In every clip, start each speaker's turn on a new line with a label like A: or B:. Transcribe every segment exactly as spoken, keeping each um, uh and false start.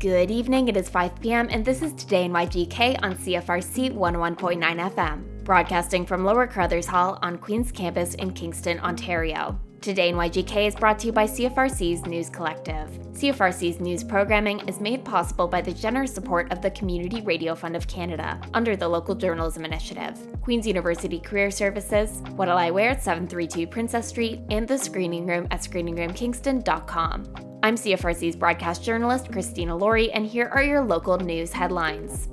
A: Good evening, it is five p.m. and this is Today in Y G K on C F R C one oh one point nine F M, broadcasting from Lower Crothers Hall on Queen's Campus in Kingston, Ontario. Today in Y G K is brought to you by C F R C's News Collective. C F R C's news programming is made possible by the generous support of the Community Radio Fund of Canada under the Local Journalism Initiative, Queen's University Career Services, What'll I Wear at seven thirty-two Princess Street, and the Screening Room at screening room kingston dot com. I'm C F R C's broadcast journalist, Christina Laurie, and here are your local news headlines.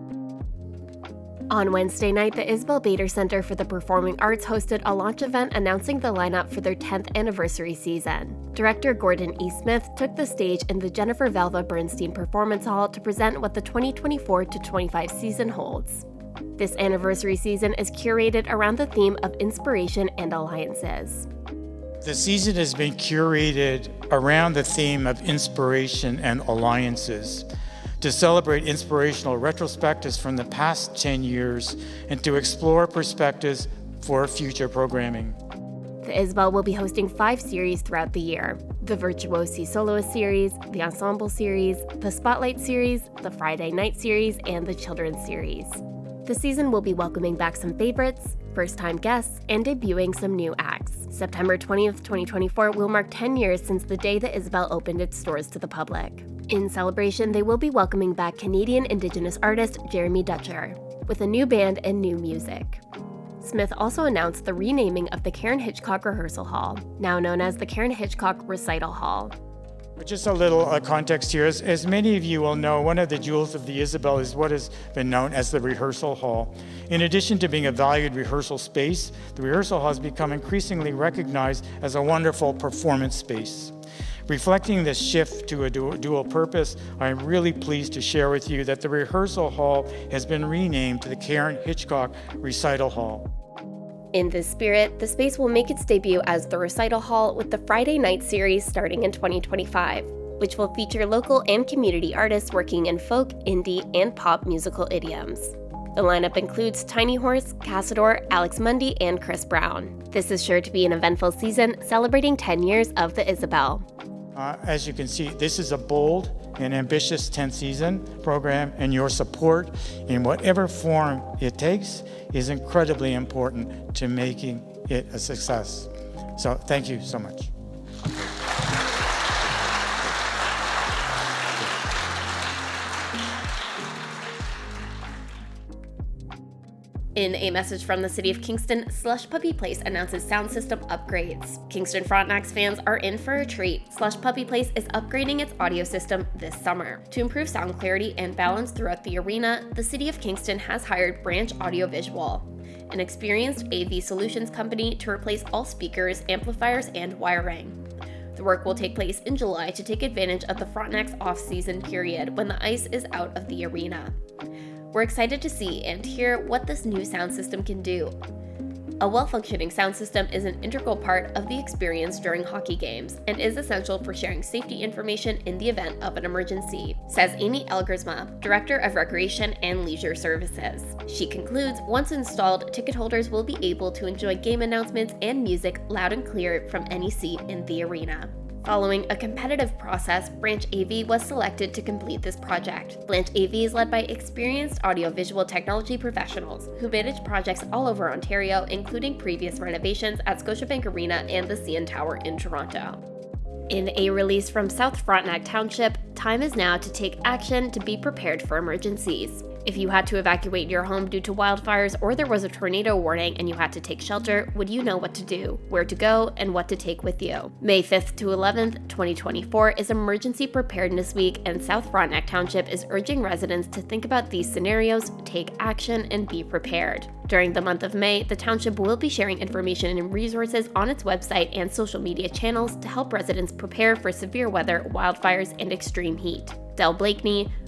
A: On Wednesday night, the Isabel Bader Center for the Performing Arts hosted a launch event announcing the lineup for their tenth anniversary season. Director Gordon E. Smith took the stage in the Jennifer Velva Bernstein Performance Hall to present what the twenty twenty-four to twenty-five season holds. This anniversary season is curated around the theme of inspiration and alliances.
B: The season has been curated around the theme of inspiration and alliances, to celebrate inspirational retrospectives from the past ten years and to explore perspectives for future programming.
A: The Isabel will be hosting five series throughout the year: the Virtuosi Soloist Series, the Ensemble Series, the Spotlight Series, the Friday Night Series, and the Children's Series. The season will be welcoming back some favorites, first-time guests, and debuting some new acts. September twentieth, twenty twenty-four will mark ten years since the day the Isabel opened its doors to the public. In celebration, they will be welcoming back Canadian Indigenous artist Jeremy Dutcher, with a new band and new music. Smith also announced the renaming of the Karen Hitchcock Rehearsal Hall, now known as the Karen Hitchcock Recital Hall.
B: Just a little uh, context here. As, as many of you will know, one of the jewels of the Isabel is what has been known as the Rehearsal Hall. In addition to being a valued rehearsal space, the Rehearsal Hall has become increasingly recognized as a wonderful performance space. Reflecting this shift to a du- dual purpose, I am really pleased to share with you that the Rehearsal Hall has been renamed to the Karen Hitchcock Recital Hall.
A: In this spirit, the space will make its debut as the Recital Hall with the Friday Night Series starting in twenty twenty-five, which will feature local and community artists working in folk, indie, and pop musical idioms. The lineup includes Tiny Horse, Cassador, Alex Mundy, and Chris Brown. This is sure to be an eventful season, celebrating ten years of the Isabel.
B: Uh, as you can see, this is a bold and ambitious tenth season program, and your support in whatever form it takes is incredibly important to making it a success. So thank you so much.
A: In a message from the City of Kingston, Slush Puppy Place announces sound system upgrades. Kingston Frontenacs fans are in for a treat. Slush Puppy Place is upgrading its audio system this summer. To improve sound clarity and balance throughout the arena, the City of Kingston has hired Branch Audiovisual, an experienced A V solutions company, to replace all speakers, amplifiers, and wiring. The work will take place in July to take advantage of the Frontenacs off-season period when the ice is out of the arena. We're excited to see and hear what this new sound system can do. A well-functioning sound system is an integral part of the experience during hockey games and is essential for sharing safety information in the event of an emergency, says Amy Elgersma, Director of Recreation and Leisure Services. She concludes, once installed, ticket holders will be able to enjoy game announcements and music loud and clear from any seat in the arena. Following a competitive process, Branch A V was selected to complete this project. Branch A V is led by experienced audiovisual technology professionals who manage projects all over Ontario, including previous renovations at Scotiabank Arena and the C N Tower in Toronto. In a release from South Frontenac Township, time is now to take action to be prepared for emergencies. If you had to evacuate your home due to wildfires or there was a tornado warning and you had to take shelter, would you know what to do, where to go, and what to take with you? May fifth to eleventh, twenty twenty-four is Emergency Preparedness Week, and South Frontenac Township is urging residents to think about these scenarios, take action, and be prepared. During the month of May, the township will be sharing information and resources on its website and social media channels to help residents prepare for severe weather, wildfires, and extreme heat. Del Blakeney,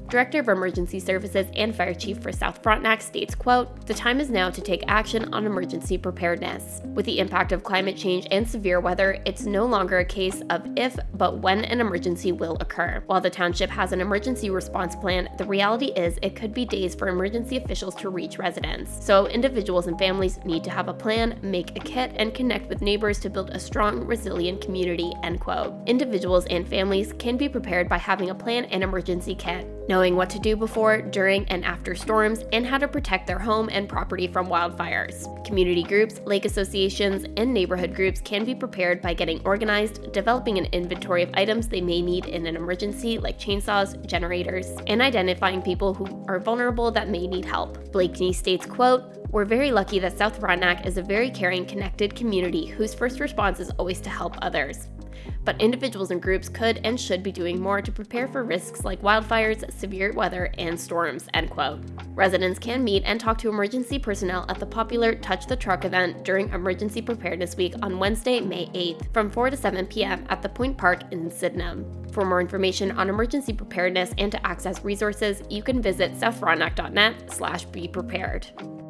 A: Director of Emergency Services and Fire Chief for South Frontenac states, quote, "The time is now to take action on emergency preparedness. With the impact of climate change and severe weather, it's no longer a case of if, but when an emergency will occur. While the township has an emergency response plan, the reality is it could be days for emergency officials to reach residents. So individuals and families need to have a plan, make a kit, and connect with neighbors to build a strong, resilient community," end quote. Individuals and families can be prepared by having a plan and emergency kit, knowing what to do before, during, and after storms, and how to protect their home and property from wildfires. Community groups, lake associations, and neighborhood groups can be prepared by getting organized, developing an inventory of items they may need in an emergency like chainsaws, generators, and identifying people who are vulnerable that may need help. Blakeney states, quote, "We're very lucky that South Frontenac is a very caring, connected community whose first response is always to help others. But individuals and groups could and should be doing more to prepare for risks like wildfires, severe weather, and storms," end quote. Residents can meet and talk to emergency personnel at the popular Touch the Truck event during Emergency Preparedness Week on Wednesday, May eighth, from four to seven p.m. at the Point Park in Sydenham. For more information on emergency preparedness and to access resources, you can visit southfrontenac.net slash be prepared.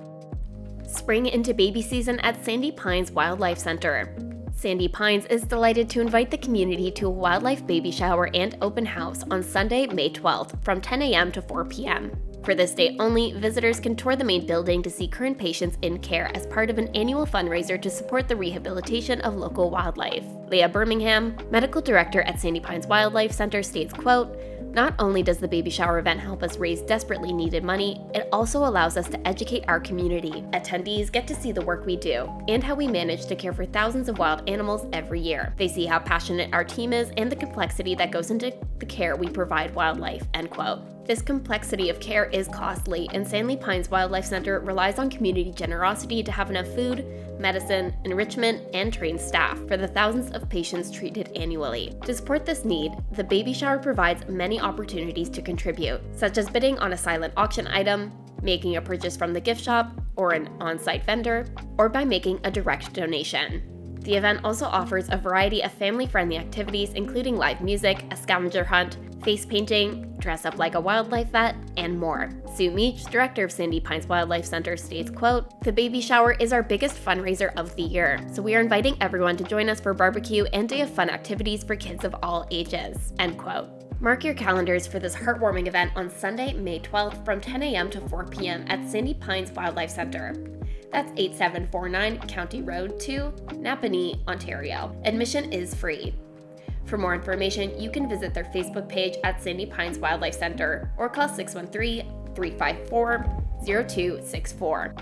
A: Spring into baby season at Sandy Pines Wildlife Center. Sandy Pines is delighted to invite the community to a wildlife baby shower and open house on Sunday, May twelfth from ten a.m. to four p.m. For this day only, visitors can tour the main building to see current patients in care as part of an annual fundraiser to support the rehabilitation of local wildlife. Leah Birmingham, medical director at Sandy Pines Wildlife Center, states, quote, "Not only does the baby shower event help us raise desperately needed money, it also allows us to educate our community. Attendees get to see the work we do and how we manage to care for thousands of wild animals every year. They see how passionate our team is and the complexity that goes into the care we provide wildlife," end quote. This complexity of care is costly, and Sandy Pines Wildlife Center relies on community generosity to have enough food, medicine, enrichment, and trained staff for the thousands of patients treated annually. To support this need, the baby shower provides many opportunities to contribute, such as bidding on a silent auction item, making a purchase from the gift shop or an on-site vendor, or by making a direct donation. The event also offers a variety of family-friendly activities, including live music, a scavenger hunt, face painting, dress up like a wildlife vet, and more. Sue Meach, director of Sandy Pines Wildlife Center, states, quote, "The baby shower is our biggest fundraiser of the year, so we are inviting everyone to join us for barbecue and day of fun activities for kids of all ages," end quote. Mark your calendars for this heartwarming event on Sunday, May twelfth from ten a.m. to four p.m. at Sandy Pines Wildlife Center. That's eighty-seven forty-nine County Road two, Napanee, Ontario. Admission is free. For more information, you can visit their Facebook page at Sandy Pines Wildlife Center or call six one three, three five four, zero two six four.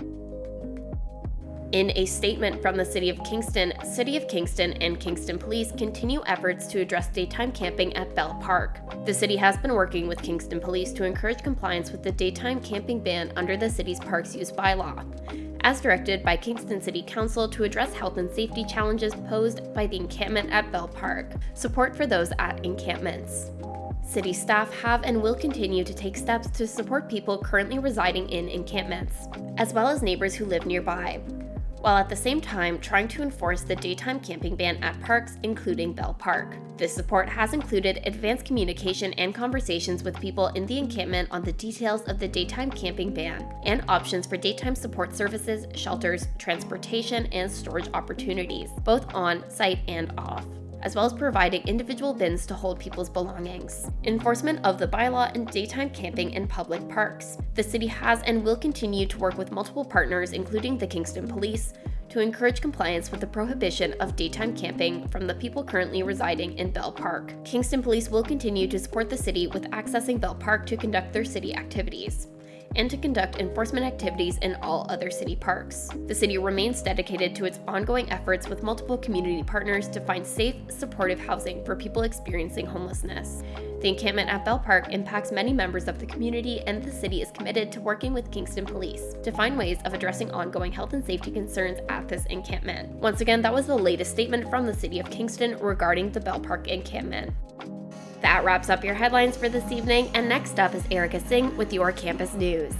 A: In a statement from the City of Kingston, City of Kingston and Kingston Police continue efforts to address daytime camping at Bell Park. The city has been working with Kingston Police to encourage compliance with the daytime camping ban under the city's parks use bylaw, as directed by Kingston City Council to address health and safety challenges posed by the encampment at Bell Park. Support for those at encampments. City staff have and will continue to take steps to support people currently residing in encampments, as well as neighbors who live nearby, while at the same time trying to enforce the daytime camping ban at parks, including Bell Park. This support has included advanced communication and conversations with people in the encampment on the details of the daytime camping ban and options for daytime support services, shelters, transportation, and storage opportunities, both on site and off, as well as providing individual bins to hold people's belongings. Enforcement of the bylaw and daytime camping in public parks. The city has and will continue to work with multiple partners, including the Kingston Police, to encourage compliance with the prohibition of daytime camping from the people currently residing in Bell Park. Kingston Police will continue to support the city with accessing Bell Park to conduct their city activities and to conduct enforcement activities in all other city parks. The city remains dedicated to its ongoing efforts with multiple community partners to find safe, supportive housing for people experiencing homelessness. The encampment at Bell Park impacts many members of the community, and the city is committed to working with Kingston Police to find ways of addressing ongoing health and safety concerns at this encampment. Once again, that was the latest statement from the City of Kingston regarding the Bell Park encampment. That wraps up your headlines for this evening, and next up is Erica Singh with your campus news.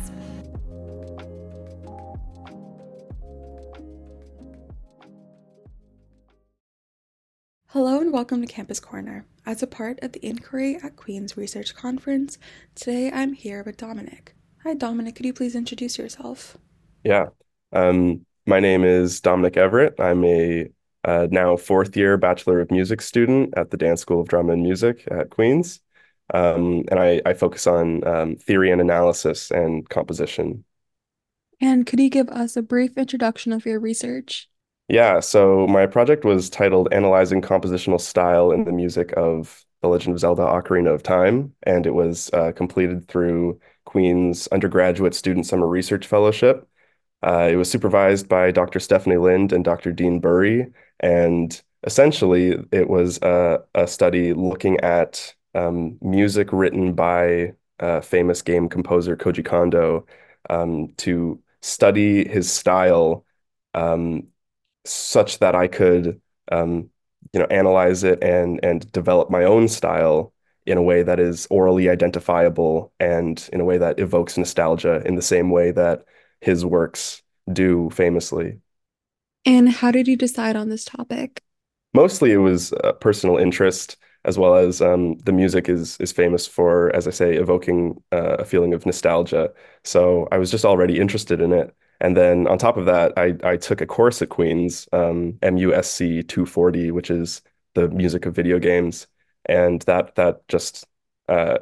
C: Hello and welcome to Campus Corner. As a part of the Inquiry at Queen's Research Conference, today I'm here with Dominic. Hi, Dominic. Could you please introduce yourself?
D: Yeah. Um, my name is Dominic Everett. I'm a uh, now fourth year Bachelor of Music student at the Dance School of Drama and Music at Queen's. Um, and I, I focus on um, theory and analysis and composition.
C: And could you give us a brief introduction of your research?
D: Yeah, so my project was titled Analyzing Compositional Style in the Music of The Legend of Zelda: Ocarina of Time, and it was uh, completed through Queen's Undergraduate Student Summer Research Fellowship. Uh, it was supervised by Doctor Stephanie Lind and Doctor Dean Burry, and essentially it was a, a study looking at um, music written by uh, famous game composer Koji Kondo um, to study his style um, such that I could um, you know, analyze it and and develop my own style in a way that is orally identifiable and in a way that evokes nostalgia in the same way that his works do famously.
C: And how did you decide on this topic?
D: Mostly it was a personal interest, as well as um, the music is is famous for, as I say, evoking uh, a feeling of nostalgia. So I was just already interested in it. And then on top of that, I I took a course at Queen's, um, M U S C two forty, which is the music of video games, and that that just uh,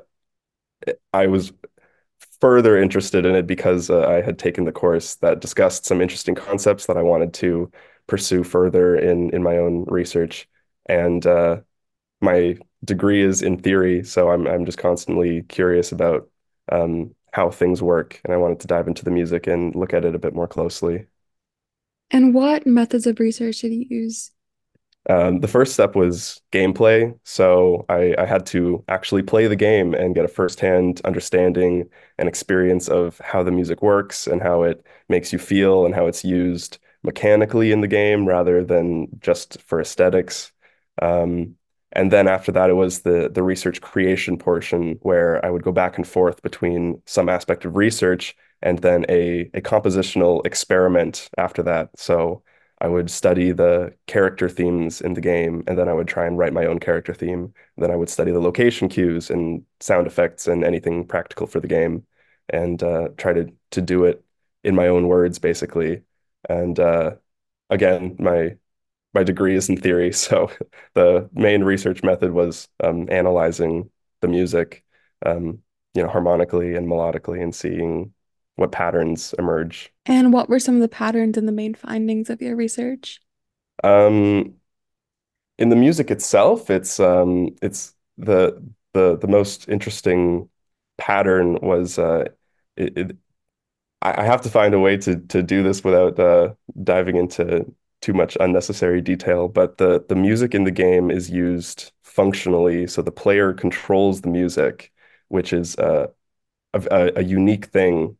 D: I was further interested in it because uh, I had taken the course that discussed some interesting concepts that I wanted to pursue further in in my own research. And uh, my degree is in theory, so I'm I'm just constantly curious about um, how things work, and I wanted to dive into the music and look at it a bit more closely.
C: And what methods of research did you use?
D: Um, the first step was gameplay. So I, I had to actually play the game and get a firsthand understanding and experience of how the music works and how it makes you feel and how it's used mechanically in the game rather than just for aesthetics. Um, and then after that, it was the the research creation portion where I would go back and forth between some aspect of research and then a, a compositional experiment after that. So I would study the character themes in the game, and then I would try and write my own character theme. Then I would study the location cues and sound effects and anything practical for the game, and uh, try to to do it in my own words, basically. And uh, again, my my degree is in theory, so the main research method was um, analyzing the music, um, you know, harmonically and melodically, and seeing what patterns emerge.
C: And what were some of the patterns and the main findings of your research?
D: Um, in the music itself, it's um it's the the the most interesting pattern was uh it, it I I have to find a way to to do this without uh diving into too much unnecessary detail, but the the music in the game is used functionally, so the player controls the music, which is uh, a, a, a unique thing.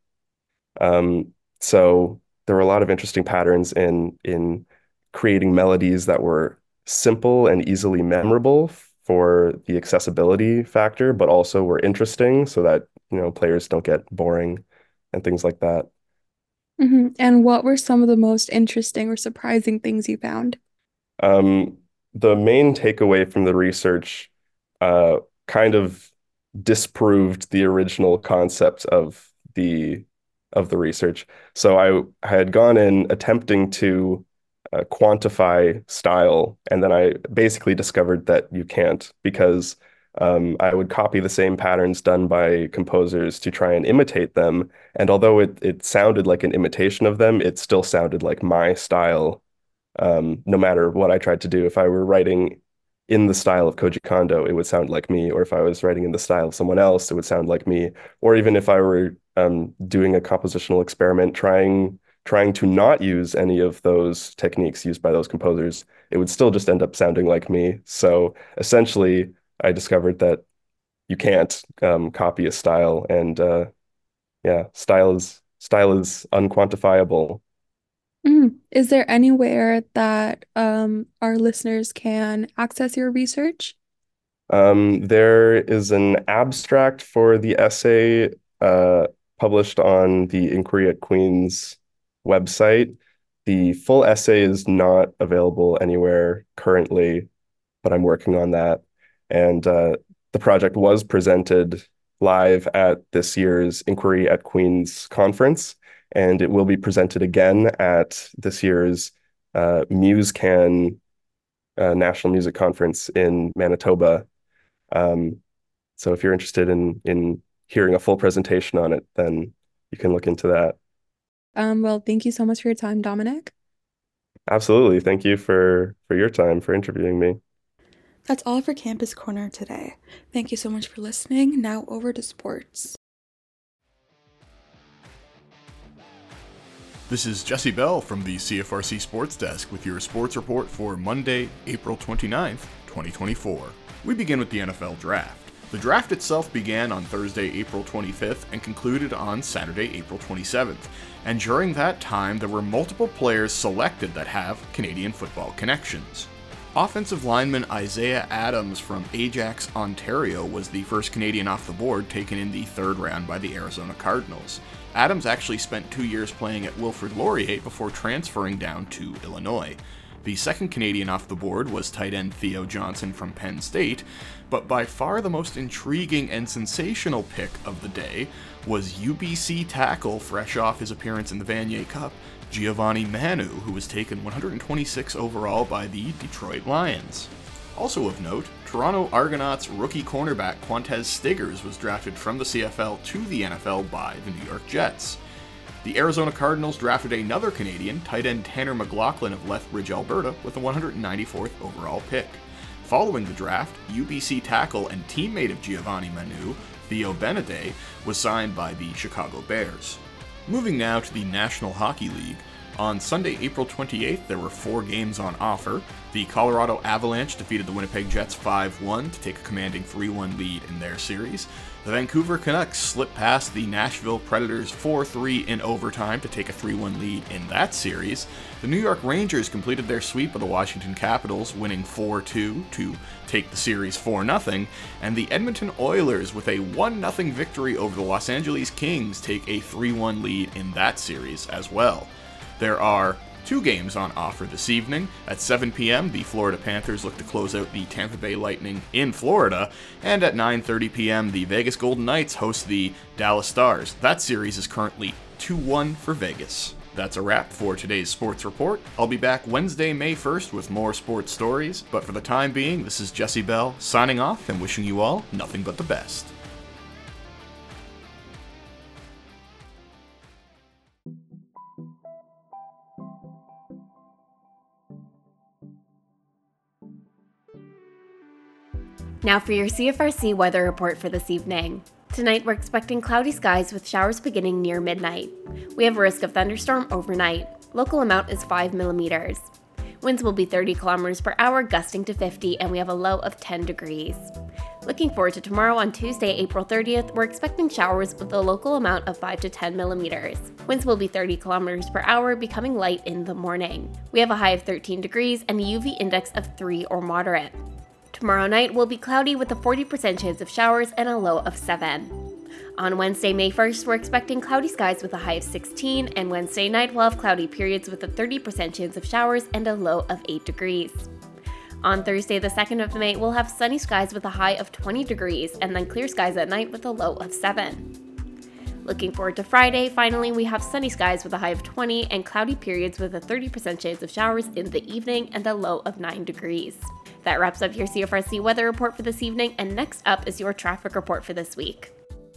D: Um, so there were a lot of interesting patterns in in creating melodies that were simple and easily memorable for the accessibility factor, but also were interesting so that, you know, players don't get boring and things like that.
C: Hmm. And what were some of the most interesting or surprising things you found?
D: Um, the main takeaway from the research uh, kind of disproved the original concept of the of the research. So I, I had gone in attempting to uh, quantify style, and then I basically discovered that you can't because um, I would copy the same patterns done by composers to try and imitate them. And although it it sounded like an imitation of them, it still sounded like my style um, no matter what I tried to do. If I were writing in the style of Koji Kondo, it would sound like me, or if I was writing in the style of someone else, it would sound like me, or even if I were um, doing a compositional experiment, trying trying to not use any of those techniques used by those composers, it would still just end up sounding like me. So essentially, I discovered that you can't um, copy a style, and uh, yeah, style is style is unquantifiable.
C: Mm. Is there anywhere that um, our listeners can access your research?
D: Um, there is an abstract for the essay uh, published on the Inquiry at Queen's website. The full essay is not available anywhere currently. but I'm working on that. And uh, the project was presented live at this year's Inquiry at Queen's conference, and it will be presented again at this year's uh, MuseCan uh, National Music Conference in Manitoba. Um, so if you're interested in in hearing a full presentation on it, then you can look into that.
C: Um, well, thank you so much for your time, Dominic.
D: Absolutely. Thank you for for your time, for interviewing me.
C: That's all for Campus Corner today. Thank you so much for listening. Now over to sports.
E: This is Jesse Bell from the C F R C Sports Desk with your sports report for Monday, April twenty-ninth, twenty twenty-four. We begin with the N F L Draft. The draft itself began on Thursday, April twenty-fifth and concluded on Saturday, April twenty-seventh. And during that time, there were multiple players selected that have Canadian football connections. Offensive lineman Isaiah Adams from Ajax, Ontario was the first Canadian off the board taken in the third round by the Arizona Cardinals. Adams actually spent two years playing at Wilfrid Laurier before transferring down to Illinois. The second Canadian off the board was tight end Theo Johnson from Penn State, but by far the most intriguing and sensational pick of the day was U B C tackle, fresh off his appearance in the Vanier Cup, Giovanni Manu, who was taken one hundred twenty-six overall by the Detroit Lions. Also of note, Toronto Argonauts rookie cornerback Quantez Stiggers was drafted from the C F L to the N F L by the New York Jets. The Arizona Cardinals drafted another Canadian, tight end Tanner McLaughlin of Lethbridge, Alberta, with the one hundred ninety-fourth overall pick. Following the draft, U B C tackle and teammate of Giovanni Manu, Theo Benedet, was signed by the Chicago Bears. Moving now to the National Hockey League. On Sunday, April twenty-eighth, there were four games on offer. The Colorado Avalanche defeated the Winnipeg Jets five one to take a commanding three one lead in their series. The Vancouver Canucks slipped past the Nashville Predators four three in overtime to take a three one lead in that series. The New York Rangers completed their sweep of the Washington Capitals, winning four two to take the series four nothing, and the Edmonton Oilers, with a one nothing victory over the Los Angeles Kings, take a three one lead in that series as well. There are two games on offer this evening. At seven p.m., the Florida Panthers look to close out the Tampa Bay Lightning in Florida, and at nine thirty p.m., the Vegas Golden Knights host the Dallas Stars. That series is currently two one for Vegas. That's a wrap for today's sports report. I'll be back Wednesday, May first with more sports stories, but for the time being, this is Jesse Bell signing off and wishing you all nothing but the best.
A: Now for your C F R C weather report for this evening. Tonight we're expecting cloudy skies with showers beginning near midnight. We have a risk of thunderstorm overnight. Local amount is five millimeters. Winds will be thirty kilometers per hour, gusting to fifty, and we have a low of ten degrees. Looking forward to tomorrow on Tuesday, April thirtieth, we're expecting showers with a local amount of five to ten millimeters. Winds will be thirty kilometers per hour, becoming light in the morning. We have a high of thirteen degrees and a U V index of three or moderate. Tomorrow night will be cloudy with a forty percent chance of showers and a low of seven. On Wednesday, May first, we're expecting cloudy skies with a high of sixteen, and Wednesday night we'll have cloudy periods with a thirty percent chance of showers and a low of eight degrees. On Thursday, the second of May, we'll have sunny skies with a high of twenty degrees, and then clear skies at night with a low of seven. Looking forward to Friday, finally, we have sunny skies with a high of twenty and cloudy periods with a thirty percent chance of showers in the evening and a low of nine degrees. That wraps up your C F R C weather report for this evening, and next up is your traffic report for this week.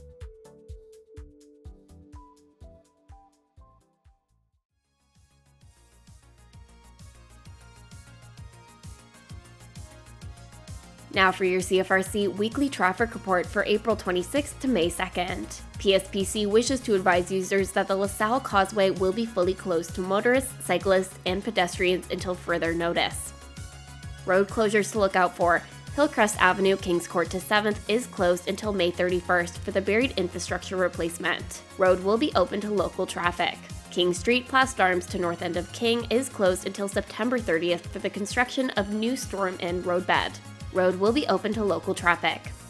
A: Now for your C F R C weekly traffic report for April twenty-sixth to May second. P S P C wishes to advise users that the LaSalle Causeway will be fully closed to motorists, cyclists, and pedestrians until further notice. Road closures to look out for. Hillcrest Avenue, Kings Court to seventh is closed until May thirty-first for the buried infrastructure replacement. Road will be open to local traffic. King Street, Place d'Armes to north end of King is closed until September thirtieth for the construction of new storm and roadbed. Road will be open to local traffic.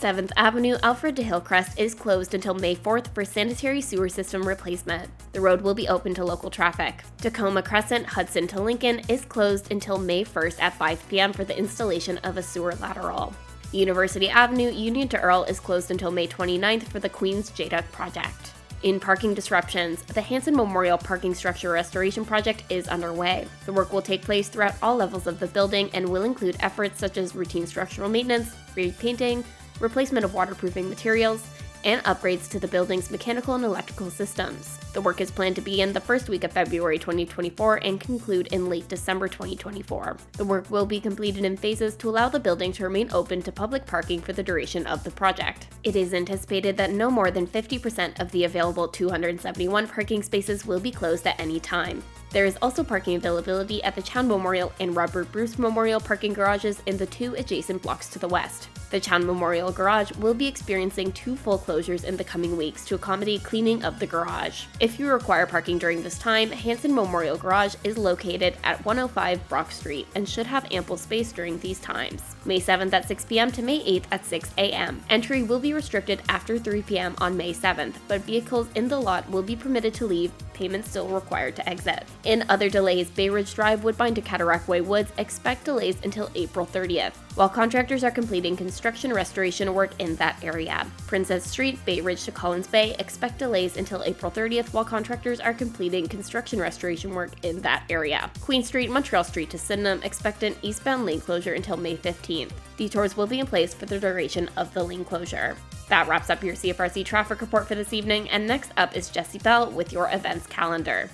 A: seventh Avenue Alfred to Hillcrest is closed until May fourth for sanitary sewer system replacement. The road will be open to local traffic. Tacoma Crescent Hudson to Lincoln is closed until May first at five p.m. for the installation of a sewer lateral. University Avenue Union to Earl is closed until May twenty-ninth for the Queens J D U C project. In parking disruptions, the Hanson Memorial Parking Structure Restoration Project is underway. The work will take place throughout all levels of the building and will include efforts such as routine structural maintenance, repainting, replacement of waterproofing materials, and upgrades to the building's mechanical and electrical systems. The work is planned to begin the first week of February twenty twenty-four and conclude in late December twenty twenty-four. The work will be completed in phases to allow the building to remain open to public parking for the duration of the project. It is anticipated that no more than fifty percent of the available two hundred seventy-one parking spaces will be closed at any time. There is also parking availability at the Chown Memorial and Robert Bruce Memorial parking garages in the two adjacent blocks to the west. The Chown Memorial Garage will be experiencing two full closures in the coming weeks to accommodate cleaning of the garage. If you require parking during this time, Hanson Memorial Garage is located at one oh five Brock Street and should have ample space during these times. May seventh at six p.m. to May eighth at six a.m. Entry will be restricted after three p.m. on May seventh, but vehicles in the lot will be permitted to leave, payment still required to exit. In other delays, Bay Ridge Drive, Woodbine to Cataraqui Woods expect delays until April thirtieth, while contractors are completing construction restoration work in that area. Princess Street, Bay Ridge to Collins Bay expect delays until April thirtieth, while contractors are completing construction restoration work in that area. Queen Street, Montreal Street to Sydenham expect an eastbound lane closure until May fifteenth. Detours will be in place for the duration of the lane closure. That wraps up your C F R C traffic report for this evening, and next up is Jessie Bell with your events calendar.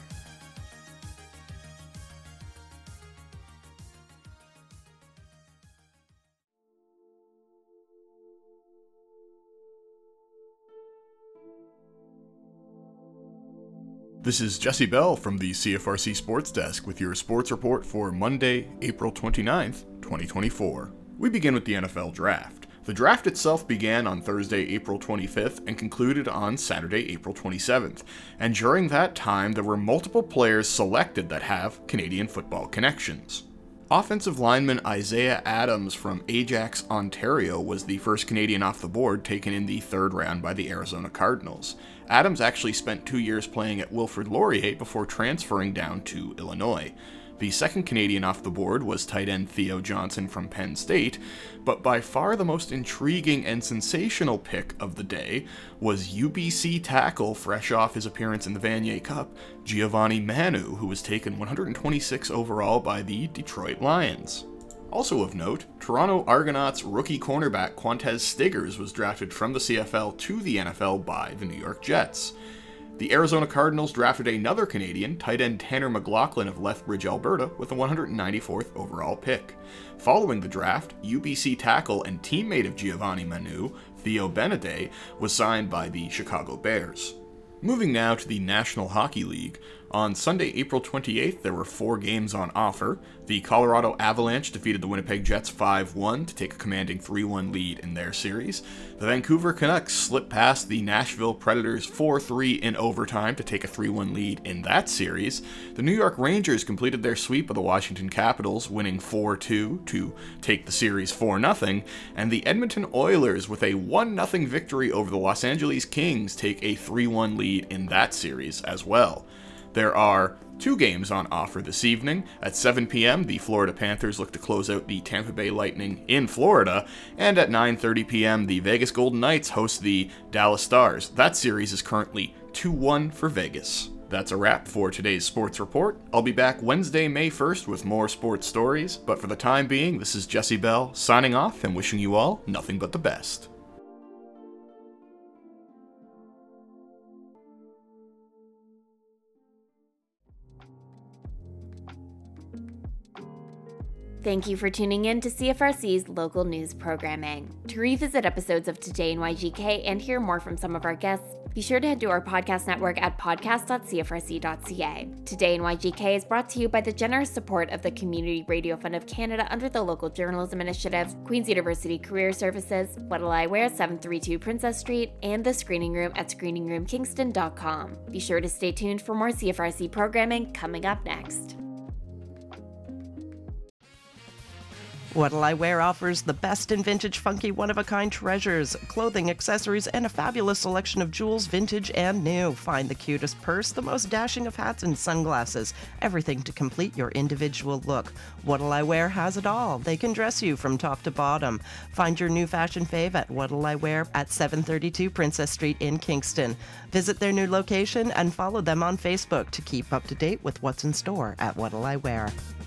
E: This is Jessie Bell from the C F R C Sports Desk with your sports report for Monday, April twenty-ninth, twenty twenty-four. We begin with the N F L Draft. The draft itself began on Thursday, April twenty-fifth and concluded on Saturday, April twenty-seventh. And during that time, there were multiple players selected that have Canadian football connections. Offensive lineman Isaiah Adams from Ajax, Ontario was the first Canadian off the board taken in the third round by the Arizona Cardinals. Adams actually spent two years playing at Wilfrid Laurier before transferring down to Illinois. The second Canadian off the board was tight end Theo Johnson from Penn State, but by far the most intriguing and sensational pick of the day was U B C tackle, fresh off his appearance in the Vanier Cup, Giovanni Manu, who was taken one hundred twenty-six overall by the Detroit Lions. Also of note, Toronto Argonauts rookie cornerback Quantez Stiggers was drafted from the C F L to the N F L by the New York Jets. The Arizona Cardinals drafted another Canadian, tight end Tanner McLaughlin of Lethbridge, Alberta, with a one hundred ninety-fourth overall pick. Following the draft, U B C tackle and teammate of Giovanni Manu, Theo Benedet, was signed by the Chicago Bears. Moving now to the National Hockey League. On Sunday, April twenty-eighth, there were four games on offer. The Colorado Avalanche defeated the Winnipeg Jets five one to take a commanding three one lead in their series. The Vancouver Canucks slipped past the Nashville Predators four three in overtime to take a three one lead in that series. The New York Rangers completed their sweep of the Washington Capitals, winning four two to take the series four nothing, and the Edmonton Oilers, with a one nothing victory over the Los Angeles Kings, take a three one lead in that series as well. There are two games on offer this evening. At seven p.m., the Florida Panthers look to close out the Tampa Bay Lightning in Florida, and at nine thirty p.m., the Vegas Golden Knights host the Dallas Stars. That series is currently two one for Vegas. That's a wrap for today's sports report. I'll be back Wednesday, May first with more sports stories, but for the time being, this is Jessie Bell signing off and wishing you all nothing but the best.
A: Thank you for tuning in to C F R C's local news programming. To revisit episodes of Today in Y G K and hear more from some of our guests, be sure to head to our podcast network at podcast dot c f r c dot c a. Today in Y G K is brought to you by the generous support of the Community Radio Fund of Canada under the Local Journalism Initiative, Queen's University Career Services, What'll I Wear at seven thirty-two Princess Street, and the Screening Room at screening room kingston dot com. Be sure to stay tuned for more C F R C programming coming up next.
F: What'll I Wear offers the best in vintage, funky, one-of-a-kind treasures, clothing, accessories, and a fabulous selection of jewels, vintage and new. Find the cutest purse, the most dashing of hats and sunglasses, everything to complete your individual look. What'll I Wear has it all. They can dress you from top to bottom. Find your new fashion fave at What'll I Wear at seven thirty-two Princess Street in Kingston. Visit their new location and follow them on Facebook to keep up to date with what's in store at What'll I Wear.